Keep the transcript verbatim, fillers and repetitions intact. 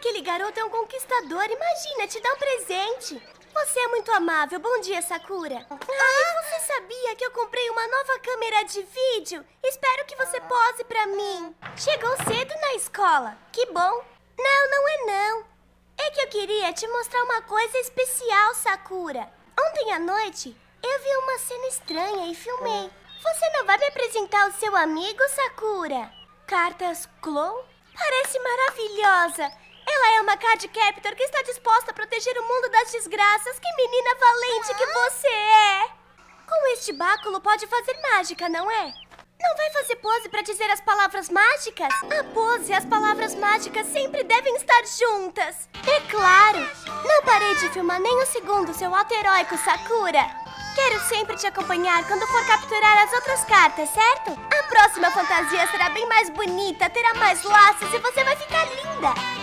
Aquele garoto é um conquistador. Imagina, te dá um presente. Você é muito amável. Bom dia, Sakura. Ai, você sabia que eu comprei uma nova câmera de vídeo? Espero que você pose pra mim. Chegou cedo na escola. Que bom. Não, não é não. É que eu queria te mostrar uma coisa especial, Sakura. Ontem à noite, eu vi uma cena estranha e filmei. Você não vai me apresentar o seu amigo, Sakura? Cartas Clown? Parece maravilhosa. Ela é uma Card Captor que está disposta a proteger o mundo das desgraças. Que menina valente que você é! Com este báculo pode fazer mágica, não é? Não vai fazer pose para dizer as palavras mágicas? A pose e as palavras mágicas sempre devem estar juntas. É claro! Não parei de filmar nem um segundo, seu alto heróico Sakura. Quero sempre te acompanhar quando for capturar as outras cartas, certo? A próxima fantasia será bem mais bonita, terá mais laços e você vai ficar linda.